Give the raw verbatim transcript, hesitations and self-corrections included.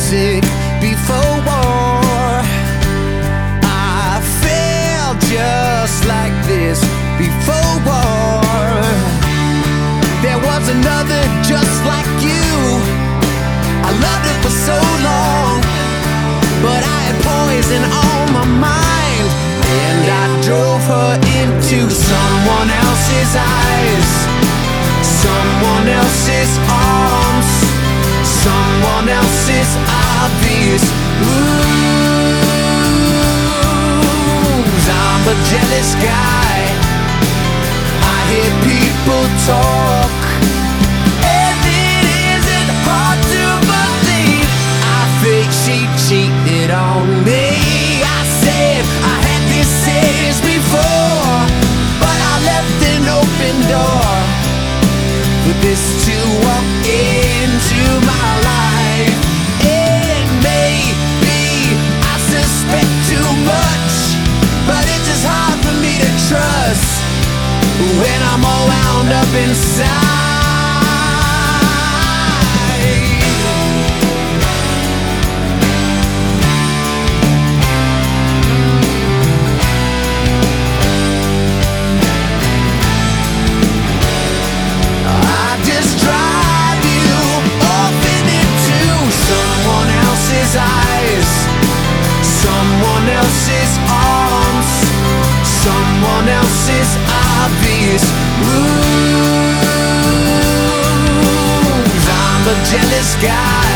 sick before war. I felt just like this before war. There was another just like you. I loved it for so long, but I had poison on my mind, and I drove her into someone else's eyes, someone else's arms, someone else's obvious wounds. I'm a jealous guy. I hear people talk, and it isn't hard to believe. I think she cheated on me. I said I had this sense before, but I left an open door for this to walk into my life. And maybe I suspect too much, but it's just hard for me to trust when I'm all wound up inside. I just drive you off and into someone else's eyes, someone else's arms, someone else's obvious wounds. I'm a jealous guy.